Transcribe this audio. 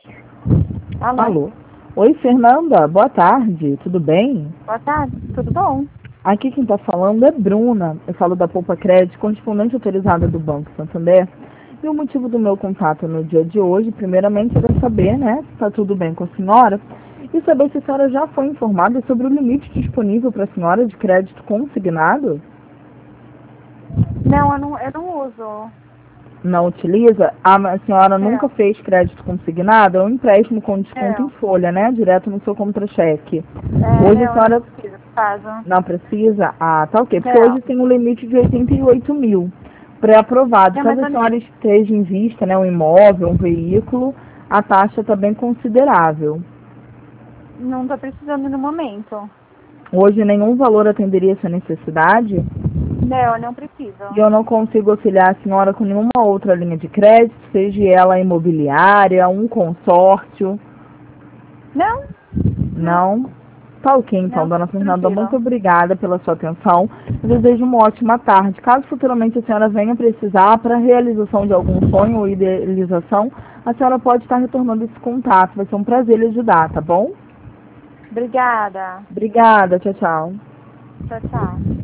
Alô? Alô? Oi, Fernanda, boa tarde, tudo bem? Boa tarde, tudo bom? Aqui quem está falando é Bruna, eu falo da Poupa Crédito, correspondente autorizada do Banco Santander. E o motivo do meu contato no dia de hoje, primeiramente, era saber, né, se está tudo bem com a senhora e saber se a senhora já foi informada sobre o limite disponível para a senhora de crédito consignado. Não, eu não uso. Não utiliza? A senhora nunca Não, fez crédito consignado? É um empréstimo com desconto em não. folha, né, direto no seu contra-cheque. Hoje a Não, eu não senhora preciso, caso. não precisa? Ah, tá ok. Porque Não. hoje tem um limite de 88 mil pré-aprovado. Não, mas Caso a eu senhora esteja em vista, né, um imóvel, um veículo, a taxa está bem considerável. não tô precisando no momento. Hoje nenhum valor atenderia essa necessidade Não, eu não preciso. e eu não consigo auxiliar a senhora com nenhuma outra linha de crédito, seja ela imobiliária, um consórcio. Não, não, Não? Tá ok, então, não, dona Fernanda, muito tranquilo. obrigada pela sua atenção. Eu desejo uma ótima tarde. Caso futuramente a senhora venha precisar para a realização de algum sonho ou idealização, a senhora pode estar retornando esse contato. Vai ser um prazer lhe ajudar, tá bom? Obrigada. Obrigada, tchau, tchau. Tchau, tchau.